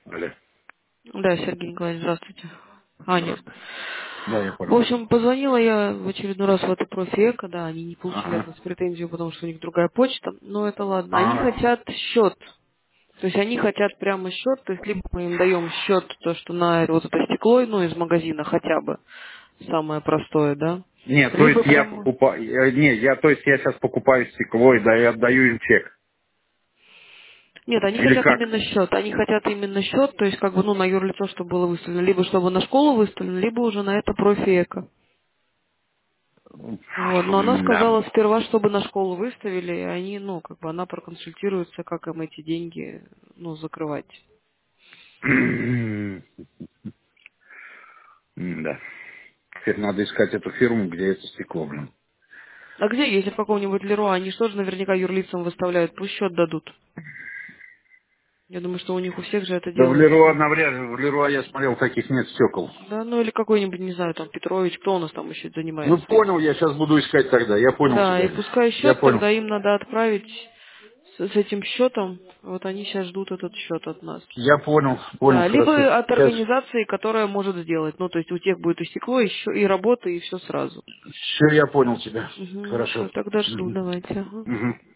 Алло. Да, Сергей Николаевич, здравствуйте. Аня. Здравствуйте. Да, я В понял. общем, позвонила я в очередной раз в эту профи-эко, да, они не получили от Ага. нас претензию, потому что у них другая почта, но это ладно. Они Ага. хотят счет, то есть они хотят прямо счет, то есть либо мы им даем счет, то, что на вот это стекло, ну, из магазина хотя бы, самое простое, да, Нет, то либо есть я прямо... покупаю, то есть я сейчас покупаю стекло и отдаю им чек. Нет, они Или хотят как? именно счет, они хотят именно счет, то есть как бы, ну, на юрлицо, чтобы было выставлено, либо чтобы на школу выставлено, либо уже на это профи-эко. Вот, но она Да. сказала сперва, чтобы на школу выставили, и они, ну, как бы она проконсультируется, как им эти деньги, ну, закрывать. Да. Теперь надо искать эту фирму, где это стекло, блин. А где, если в каком-нибудь Леруа, они что же наверняка юрлицам выставляют, пусть счет дадут. Я думаю, что у них у всех же это Да в делается. Леруа навряд ли, в Леруа я смотрел, таких нет стекол. Да, ну или какой-нибудь, не знаю, там, Петрович, кто у нас там еще Ну занимается понял, этим. я сейчас буду искать тогда. Я понял Да, тебя, и Лиз. пускай Я счет, понял. тогда им надо отправить с этим счетом, вот они сейчас ждут этот счет от нас. Я понял, понял, Да, хорошо. либо от Сейчас организации, которая может сделать. Ну, то есть у тех будет и стекло, и работа, и все сразу. все, я понял тебя. Угу, Хорошо. все, тогда жду, Мгм. давайте. Ага. Мгм.